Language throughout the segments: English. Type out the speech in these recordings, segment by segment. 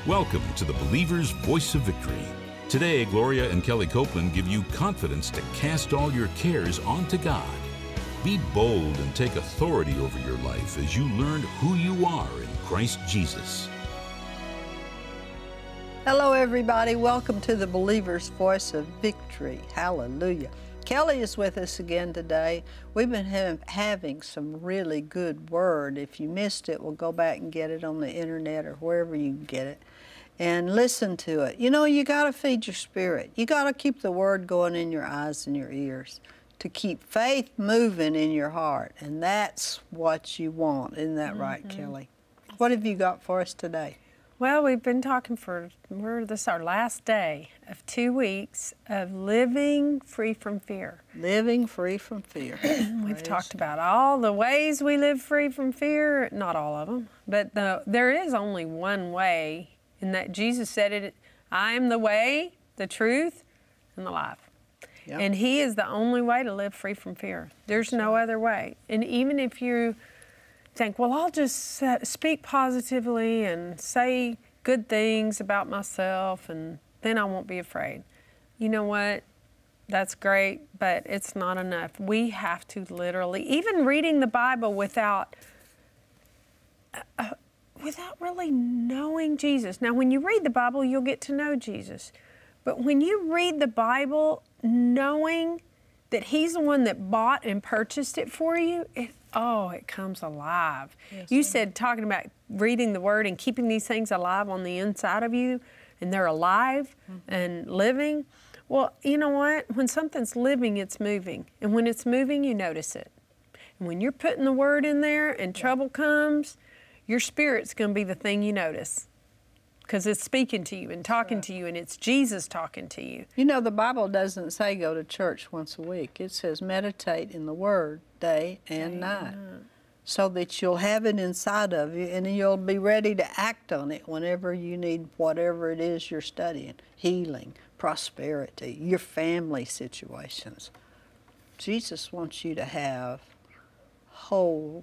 Welcome to the Believer's Voice of Victory. Today, Gloria and Kelly Copeland give you confidence to cast all your cares onto God. Be bold and take authority over your life as you learn who you are in Christ Jesus. Hello, everybody. Welcome to the Believer's Voice of Victory. Hallelujah. Kelly is with us again today. We've been having some really good word. If you missed it, we'll go back and get it on the internet or wherever you can get it and listen to it. You know, you got to feed your spirit. You got to keep the word going in your eyes and your ears to keep faith moving in your heart. And that's what you want. Isn't that right, Kelly? What have you got for us today? Well, we've been talking this is our last day of 2 weeks of living free from fear. Living free from fear. We've talked about all the ways we live free from fear, not all of them, but there is only one way, in that Jesus said it, I am the way, the truth, and the life. Yep. And He is the only way to live free from fear. There's no other way. And even if you think, well, I'll just speak positively and say good things about myself and then I won't be afraid. You know what? That's great, but it's not enough. We have to literally, even reading the Bible without really knowing Jesus. Now, when you read the Bible, you'll get to know Jesus. But when you read the Bible knowing that He's the one that bought and purchased it for you, it comes alive. Yes, you said talking about reading the Word and keeping these things alive on the inside of you, and they're alive and living. Well, you know what? When something's living, it's moving. And when it's moving, you notice it. And when you're putting the Word in there and trouble comes, your spirit's going to be the thing you notice. Because it's speaking to you and talking to you, and it's Jesus talking to you. You know, the Bible doesn't say go to church once a week. It says meditate in the Word day and night, so that you'll have it inside of you, and you'll be ready to act on it whenever you need whatever it is you're studying. Healing, prosperity, your family situations. Jesus wants you to have whole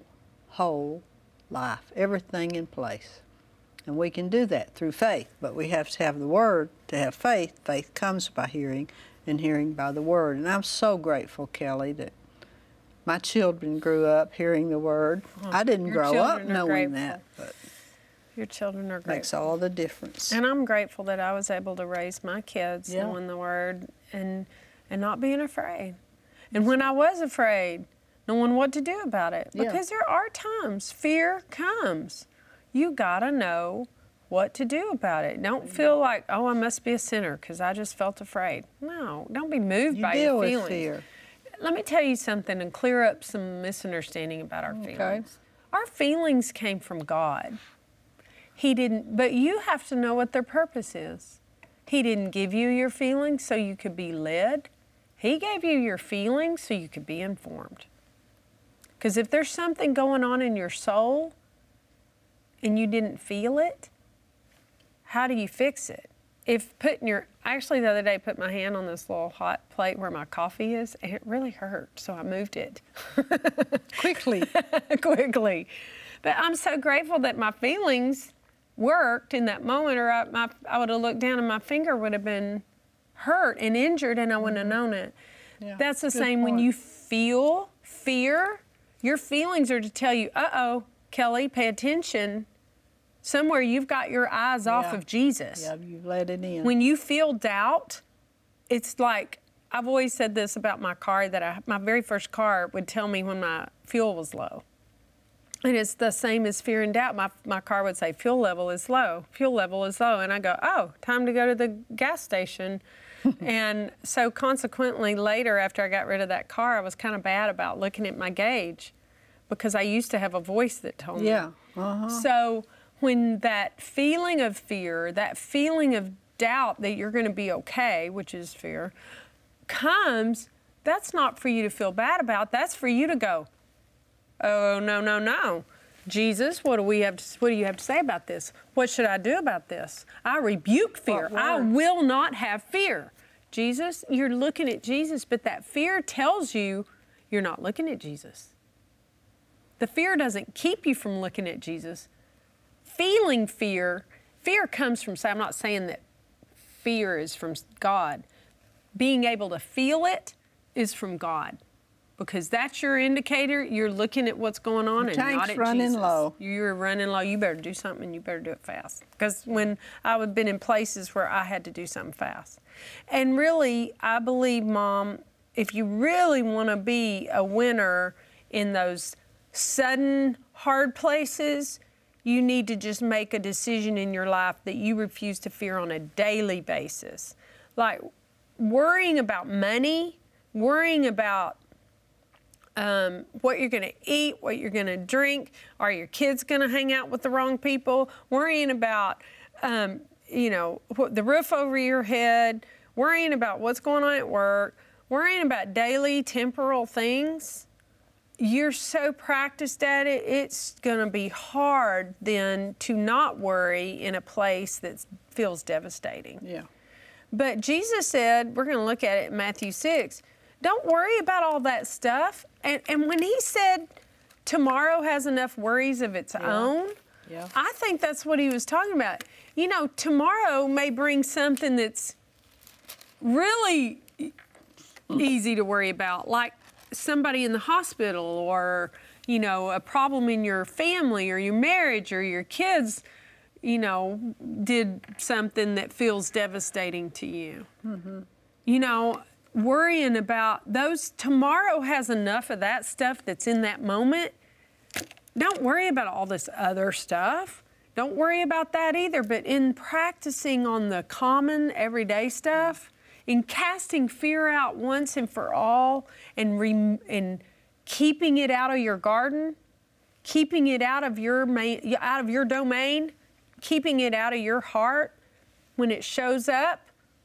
life, everything in place. And we can do that through faith, but we have to have the Word to have faith. Faith comes by hearing, and hearing by the Word. And I'm so grateful, Kelly, that my children grew up hearing the Word. I didn't grow up knowing that, but your children are grateful. Makes all the difference. And I'm grateful that I was able to raise my kids knowing the Word and not being afraid. And when I was afraid, knowing what to do about it. Because there are times fear comes. You gotta know what to do about it. Don't feel like, I must be a sinner because I just felt afraid. No, don't be moved by your feelings. With fear. Let me tell you something and clear up some misunderstanding about our feelings. Our feelings came from God. He didn't, but you have to know what their purpose is. He didn't give you your feelings so you could be led. He gave you your feelings so you could be informed. Because if there's something going on in your soul, and you didn't feel it, how do you fix it? Actually the other day I put my hand on this little hot plate where my coffee is, and it really hurt, so I moved it. Quickly. But I'm so grateful that my feelings worked in that moment, or I would have looked down and my finger would have been hurt and injured and I wouldn't have known it. Yeah, that's the same when you feel fear, your feelings are to tell you, Kelly, pay attention. Somewhere you've got your eyes off of Jesus. Yeah, you've let it in. When you feel doubt, it's like, I've always said this about my car, that my very first car would tell me when my fuel was low. And it's the same as fear and doubt. My car would say, fuel level is low, fuel level is low. And I go, time to go to the gas station. And so consequently, later after I got rid of that car, I was kind of bad about looking at my gauge, because I used to have a voice that told me. So when that feeling of fear, that feeling of doubt that you're going to be okay, which is fear, comes, that's not for you to feel bad about. That's for you to go, oh, no. Jesus, what do you have to say about this? What should I do about this? I rebuke fear. I will not have fear. Jesus, you're looking at Jesus, but that fear tells you you're not looking at Jesus. The fear doesn't keep you from looking at Jesus. Feeling fear fear comes from, I'm not saying that fear is from God. Being able to feel it is from God. Because that's your indicator. You're looking at what's going on and not at running Jesus. low. You're running low. You better do something, and you better do it fast. Because when I've been in places where I had to do something fast. And really, I believe, Mom, if you really want to be a winner in those sudden, hard places, you need to just make a decision in your life that you refuse to fear on a daily basis. Like worrying about money, worrying about what you're going to eat, what you're going to drink, are your kids going to hang out with the wrong people, worrying about, the roof over your head, worrying about what's going on at work, worrying about daily temporal things. You're so practiced at it, it's going to be hard then to not worry in a place that feels devastating. Yeah. But Jesus said, we're going to look at it in Matthew 6, don't worry about all that stuff. And when he said tomorrow has enough worries of its own, I think that's what he was talking about. Tomorrow may bring something that's really easy to worry about, like somebody in the hospital or, a problem in your family or your marriage or your kids, did something that feels devastating to you. Mm-hmm. Worrying about those, tomorrow has enough of that stuff that's in that moment. Don't worry about all this other stuff. Don't worry about that either. But in practicing on the common everyday stuff, in casting fear out once and for all, and keeping it out of your garden, keeping it out of your domain, keeping it out of your heart, when it shows up,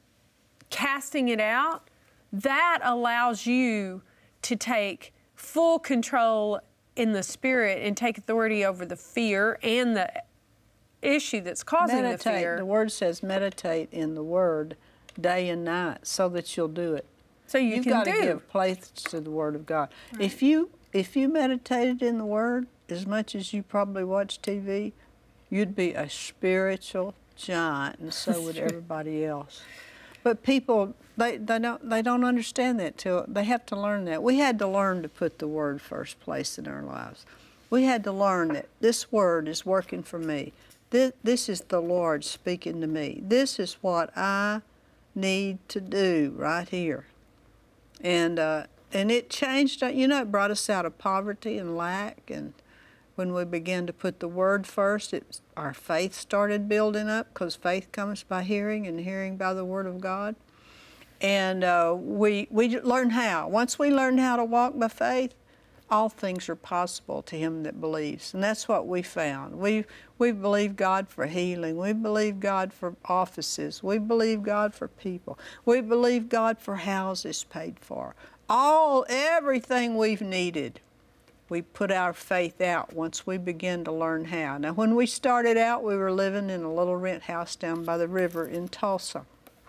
casting it out, that allows you to take full control in the spirit and take authority over the fear and the issue that's causing the fear. The Word says meditate in the Word day and night so that you'll do it. So you've got to give place to the Word of God. Right. If you meditated in the Word as much as you probably watch TV, you'd be a spiritual giant, and so would everybody else. But people, they don't understand that till they have to learn that. We had to learn to put the Word first place in our lives. We had to learn that this Word is working for me. This is the Lord speaking to me. This is what I need to do right here. And it changed. It brought us out of poverty and lack. And when we began to put the Word first, our faith started building up, because faith comes by hearing and hearing by the Word of God. And we learned how. Once we learned how to walk by faith, all things are possible to him that believes. And that's what we found. We believe God for healing. We believe God for offices. We believe God for people. We believe God for houses paid for. Everything we've needed. We put our faith out once we began to learn how. Now, when we started out, we were living in a little rent house down by the river in Tulsa.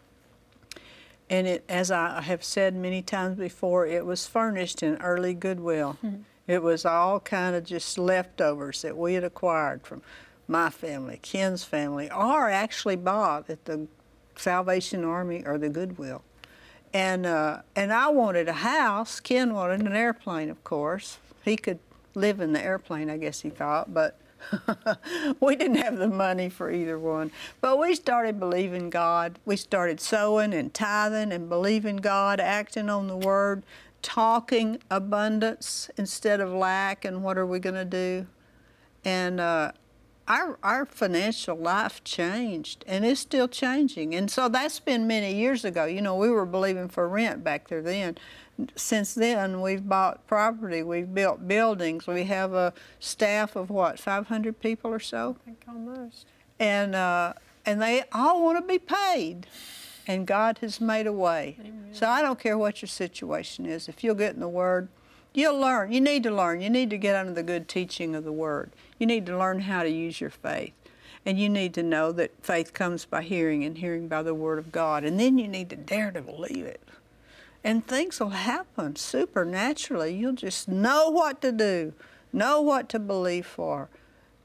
And as I have said many times before, it was furnished in early Goodwill. Mm-hmm. It was all kind of just leftovers that we had acquired from my family, Ken's family, or actually bought at the Salvation Army or the Goodwill. And I wanted a house. Ken wanted an airplane, of course. He could live in the airplane, I guess he thought, but we didn't have the money for either one. But we started believing God. We started sowing and tithing and believing God, acting on the Word, talking abundance instead of lack, and what are we going to do? And our financial life changed, and it's still changing. And so that's been many years ago. We were believing for rent back there then. Since then, we've bought property, we've built buildings, we have a staff of 500 people or so? I think almost. And they all want to be paid, and God has made a way. Amen. So I don't care what your situation is. If you'll get in the Word, you'll learn. You need to learn. You need to get under the good teaching of the Word. You need to learn how to use your faith. And you need to know that faith comes by hearing, and hearing by the Word of God. And then you need to dare to believe it. And things will happen supernaturally. You'll just know what to do, know what to believe for.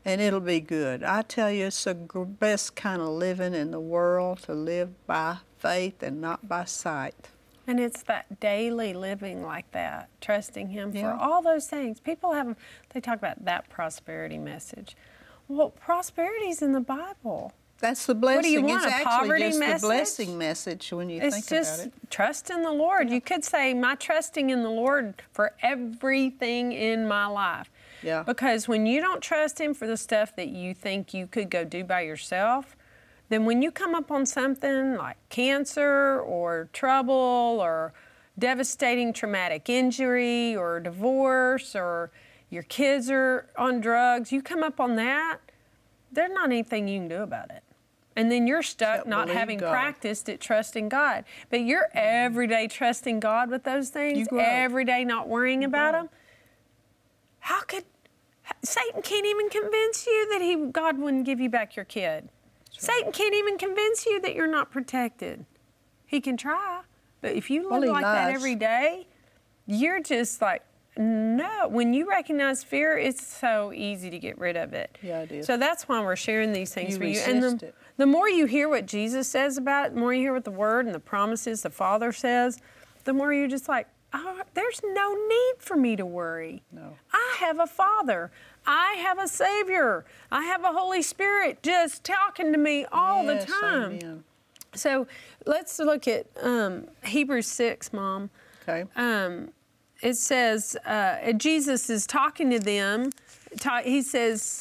And it'll be good. I tell you, it's the best kind of living in the world, to live by faith and not by sight. And it's that daily living like that, trusting Him Yeah. for all those things. People they talk about that prosperity message. Well, prosperity's in the Bible. That's the blessing. What do you want, it's a actually poverty just message? the blessing message when you It's think just about it. trust in the Lord. You could say, my trusting in the Lord for everything in my life. Yeah. Because when you don't trust Him for the stuff that you think you could go do by yourself, then when you come up on something like cancer or trouble or devastating traumatic injury or divorce or your kids are on drugs, you come up on that, there's not anything you can do about it. And then you're stuck Except not believe having God. practiced at trusting God. But you're every day trusting God with those things, You grow. every day not worrying about grow. them. How could Satan can't even convince you that God wouldn't give you back your kid. Satan can't even convince you that you're not protected. He can try, but if you Well, live he like that lies. every day, you're just like, no. When you recognize fear, it's so easy to get rid of it. Yeah, it is. So that's why we're sharing these things You for you. And resist it. the more you hear what Jesus says about it, the more you hear what the Word and the promises the Father says, the more you're just like, oh, there's no need for me to worry. No. I have a Father. I have a Savior. I have a Holy Spirit just talking to me all Yes, the time. amen. So let's look at Hebrews 6, Mom. Okay. It says, Jesus is talking to them. He says,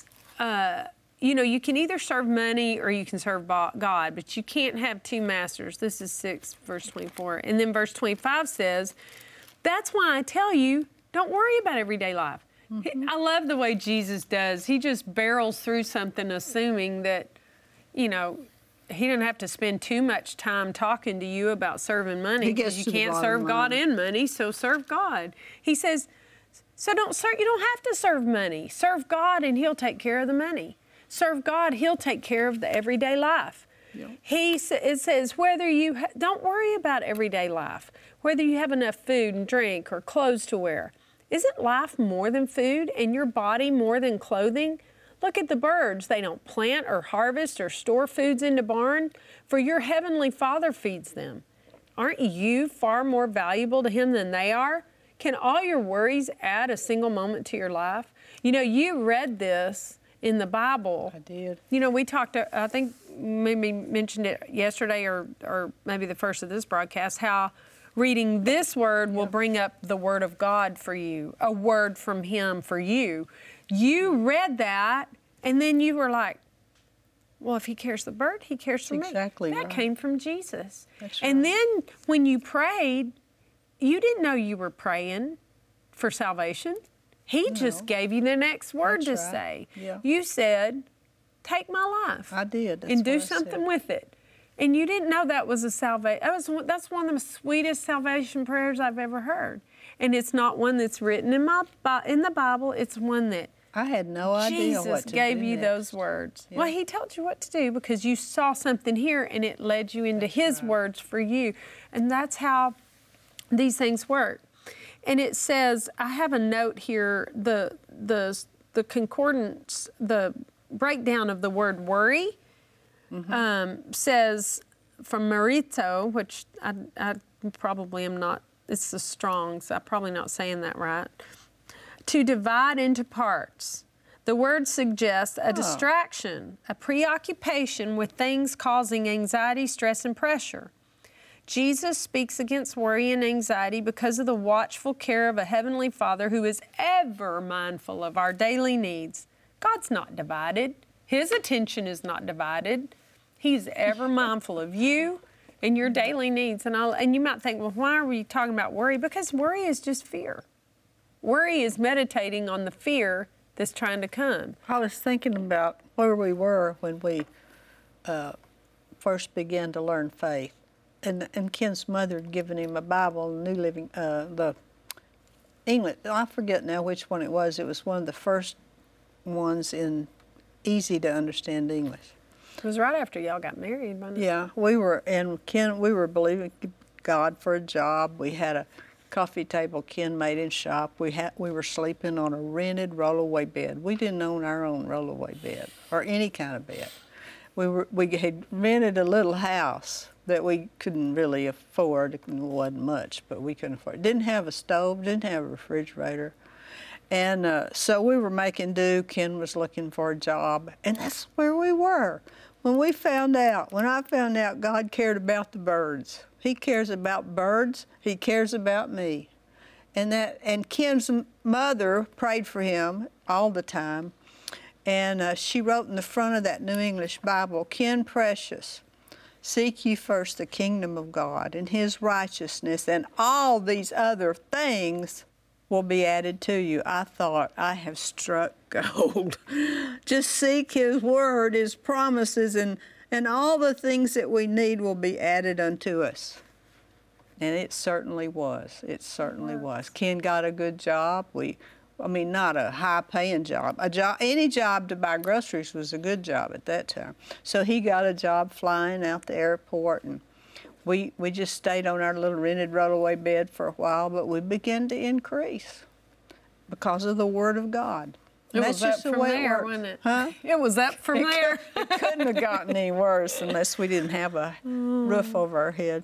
you can either serve money or you can serve God, but you can't have two masters. This is 6, verse 24. And then verse 25 says, that's why I tell you, don't worry about everyday life. I love the way Jesus does. He just barrels through something assuming that, he doesn't have to spend too much time talking to you about serving money He gets because you to the can't bottom serve God line. and money, so serve God. He says, so you don't have to serve money. Serve God and He'll take care of the money. Serve God, He'll take care of the everyday life. Yeah. It says, don't worry about everyday life, whether you have enough food and drink or clothes to wear. Isn't life more than food and your body more than clothing? Look at the birds. They don't plant or harvest or store foods into barn, for your heavenly Father feeds them. Aren't you far more valuable to Him than they are? Can all your worries add a single moment to your life? You read this in the Bible. I did. We talked, I think maybe mentioned it yesterday or maybe the first of this broadcast, how reading this word will bring up the Word of God for you, a word from Him for you. You read that, and then you were like, well, if He cares for the bird, He cares for me. Exactly That right. came from Jesus. That's And right. then when you prayed, you didn't know you were praying for salvation. He just gave you the next word That's to right. say. Yeah. You said, take my life. I did. That's and do what I said. something with it. And you didn't know that was a salvation. That's one of the sweetest salvation prayers I've ever heard. And it's not one that's written in the Bible. It's one that I had no idea what Jesus to gave do you next. those words. Yeah. Well, He told you what to do because you saw something here and it led you into His words for you. And that's how these things work. And it says, I have a note here, the concordance, the breakdown of the word worry says from Marito, which I probably am not, it's the Strong's, I'm probably not saying that right, to divide into parts. The word suggests a distraction, a preoccupation with things causing anxiety, stress, and pressure. Jesus speaks against worry and anxiety because of the watchful care of a Heavenly Father who is ever mindful of our daily needs. God's not divided. His attention is not divided. He's ever mindful of you and your daily needs. And you might think, well, why are we talking about worry? Because worry is just fear. Worry is meditating on the fear that's trying to come. I was thinking about where we were when we first began to learn faith. And Ken's mother had given him a Bible, New Living, the English, I forget now which one it was. It was one of the first ones in easy to understand English. It was right after y'all got married, wasn't it? Yeah, we were believing God for a job. We had a coffee table Ken made in shop. We were sleeping on a rented rollaway bed. We didn't own our own rollaway bed or any kind of bed. We had rented a little house that we couldn't really afford. It wasn't much, but we couldn't afford it. Didn't have a stove, didn't have a refrigerator. And so we were making do. Ken was looking for a job, and that's where we were. When I found out God cared about the birds. He cares about birds. He cares about me. And Ken's mother prayed for him all the time. And she wrote in the front of that New English Bible, Ken Precious, seek ye first the kingdom of God and his righteousness, and all these other things will be added to you. I thought, I have struck gold. Just seek his word, his promises, and all the things that we need will be added unto us. And it certainly was. It certainly was. Ken got a good job. Not a high-paying job. Any job to buy groceries was a good job at that time. So he got a job flying out the airport, and we just stayed on our little rented rollaway bed for a while, but we began to increase because of the Word of God. It That's was up just the from way there, it works. wasn't it? Huh? It was up from there. It couldn't have gotten any worse unless we didn't have a roof over our head.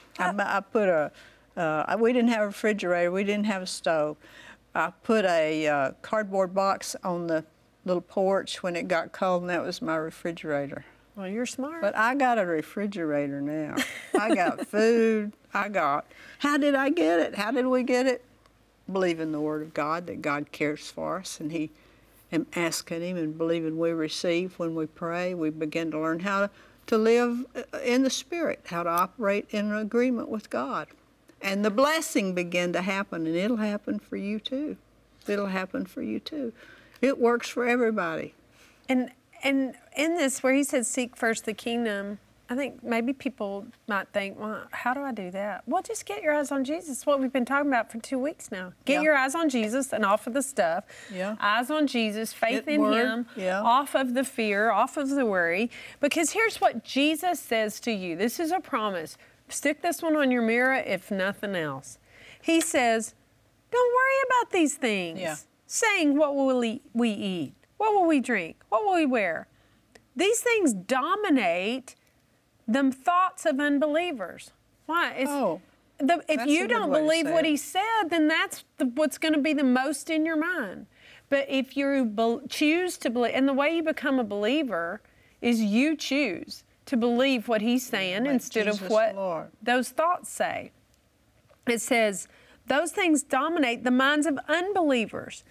We didn't have a refrigerator. We didn't have a stove. I put a cardboard box on the little porch when it got cold, and that was my refrigerator. Well, you're smart. But I got a refrigerator now. I got food. How did I get it? How did we get it? Believe in the Word of God, that God cares for us, and asking Him and believing we receive when we pray. We begin to learn how to live in the Spirit, how to operate in agreement with God. And the blessing began to happen, and it'll happen for you too. It'll happen for you too. It works for everybody. And in this, where he said, seek first the kingdom, I think maybe people might think, well, how do I do that? Well, just get your eyes on Jesus. It's what we've been talking about for 2 weeks now. Get your eyes on Jesus and off of the stuff. Yeah. Eyes on Jesus, faith in Word. Him, Yeah. off of the fear, off of the worry. Because here's what Jesus says to you. This is a promise. Stick this one on your mirror, if nothing else. He says, don't worry about these things. Yeah. Saying, what will we eat? What will we drink? What will we wear? These things dominate the thoughts of unbelievers. Why? If you don't believe what he said, then that's what's going to be the most in your mind. But if you choose to believe, and the way you become a believer is you choose to believe what he's saying instead of what those thoughts say. It says, those things dominate the minds of unbelievers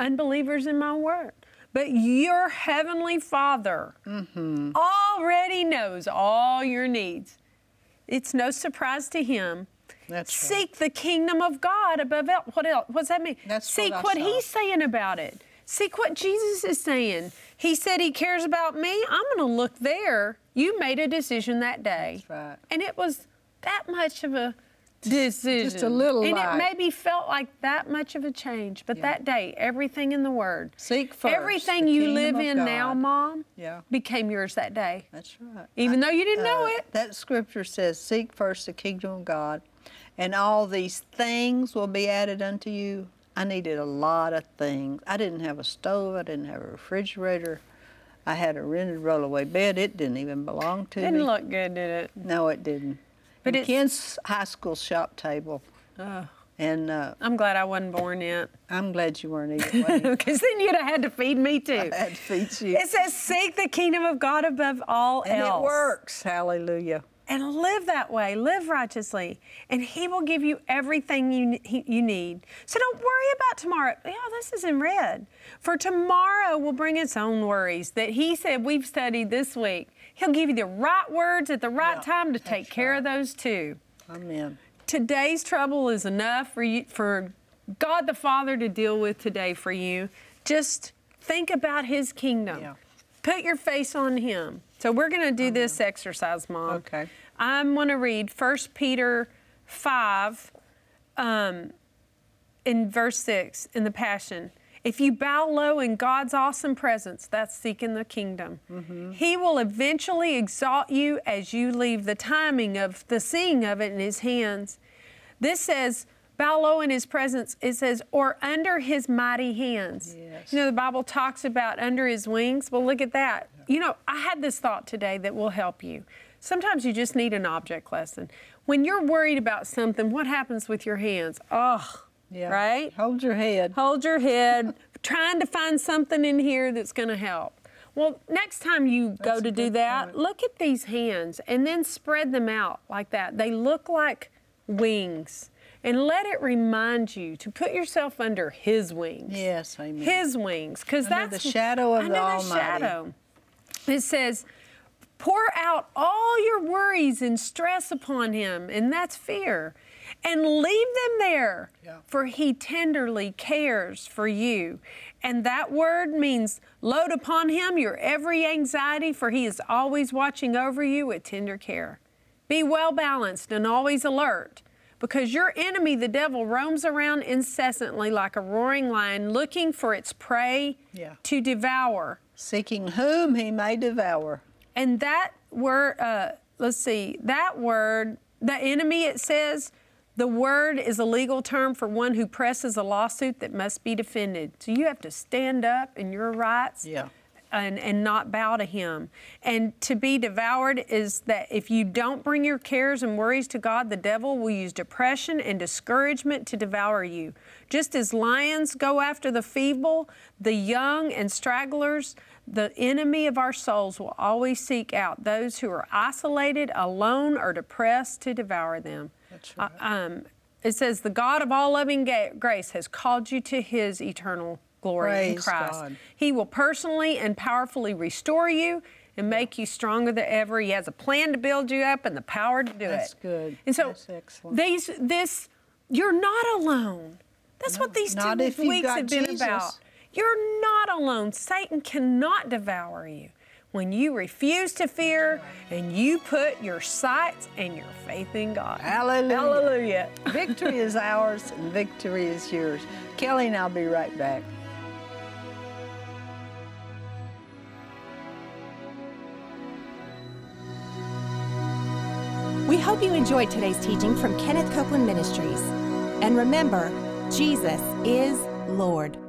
in my word. But your heavenly Father already knows all your needs. It's no surprise to him. That's Seek the kingdom of God above what else? What's that mean? Seek what he's saying about it. Seek what Jesus is saying. He said he cares about me. I'm going to look there. You made a decision that day. That's right. And it was that much of a decision. Just a little And light. it maybe felt like that much of a change. But that day, everything in the Word. Seek first Everything the you kingdom live of in God. now, Mom, Yeah. became yours that day. That's right. Even though you didn't know it. That scripture says, seek first the kingdom of God, and all these things will be added unto you. I needed a lot of things. I didn't have a stove. I didn't have a refrigerator. I had a rented rollaway bed. It didn't even belong to me. Didn't look good, did it? No, it didn't. But And Ken's high school shop table. And I'm glad I wasn't born yet. I'm glad you weren't either. Because then you'd have had to feed me too. I had to feed you. It says, seek the kingdom of God above all And else. it works. Hallelujah. And live that way. Live righteously. And He will give you everything you need. So don't worry about tomorrow. Yeah, this is in red. For tomorrow will bring its own worries that He said we've studied this week. He'll give you the right words at the right time to take care of those too. Amen. Today's trouble is enough for God the Father to deal with today for you. Just think about His kingdom. Yeah. Put your face on Him. So we're going to do this exercise, Mom. Okay. I'm going to read 1 Peter 5 in verse 6 in the Passion. If you bow low in God's awesome presence, that's seeking the kingdom. He will eventually exalt you as you leave the timing of the seeing of it in His hands. This says, bow low in His presence, it says, or under His mighty hands. Yes. You know, the Bible talks about under His wings. Well, look at that. You know, I had this thought today that will help you. Sometimes you just need an object lesson. When you're worried about something, what happens with your hands? Oh, Yeah. right? Hold your head. Hold your head, trying to find something in here that's going to help. Well, next time you go That's to a do good that, point. look at these hands and then spread them out like that. They look like wings. And let it remind you to put yourself under His wings. Yes, amen. His wings. Because Under that's the shadow of under the the Almighty. shadow. It says, pour out all your worries and stress upon Him, and that's fear, and leave them there, for He tenderly cares for you. And that word means load upon Him your every anxiety, for He is always watching over you with tender care. Be well balanced and always alert, because your enemy, the devil, roams around incessantly like a roaring lion, looking for its prey to devour. Seeking whom He may devour. And that word, that word, the enemy, it says, the word is a legal term for one who presses a lawsuit that must be defended. So you have to stand up in your rights and not bow to him. And to be devoured is that if you don't bring your cares and worries to God, the devil will use depression and discouragement to devour you. Just as lions go after the feeble, the young and stragglers, the enemy of our souls will always seek out those who are isolated, alone, or depressed to devour them. That's right. It says, the God of all loving grace has called you to His eternal glory in Praise Christ. God. He will personally and powerfully restore you and make you stronger than ever. He has a plan to build you up and the power to do That's it. good. And so That's excellent. you're not alone. That's what these 2 not if you've weeks got have been Jesus. about. You're not alone. Satan cannot devour you when you refuse to fear and you put your sights and your faith in God. Hallelujah. Hallelujah. Victory is ours and victory is yours. Kelly and I'll be right back. We hope you enjoyed today's teaching from Kenneth Copeland Ministries. And remember, Jesus is Lord.